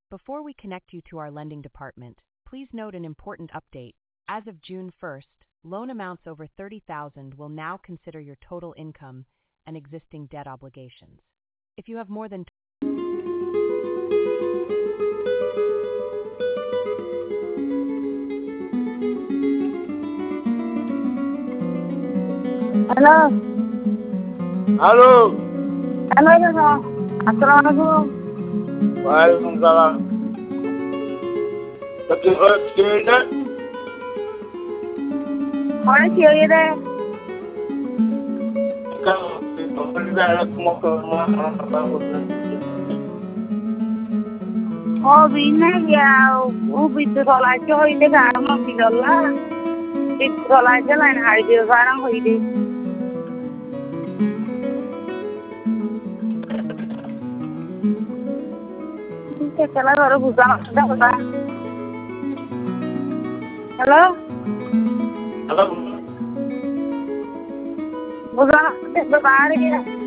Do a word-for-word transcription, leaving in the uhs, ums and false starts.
Before we connect you to our lending department, please note an important update. As of June first, loan amounts over thirty thousand dollars will now consider your total income and existing debt obligations. If you have more than hello hello hello দাদা আসসালামু আলাইকুম ওয়ালাইকুম সালাম সবজি কি হয়েছে অনেক কি হয়ে রে ও বিনা গিয়া ও বিদ্যুৎ চলাইছে হইলে গাড়ি দিলা বিদ্যুৎ চলাইছে লাইন হাই দিয়ে গাড়ি হইলে Hello, hello. Hello. Buzana, buzana,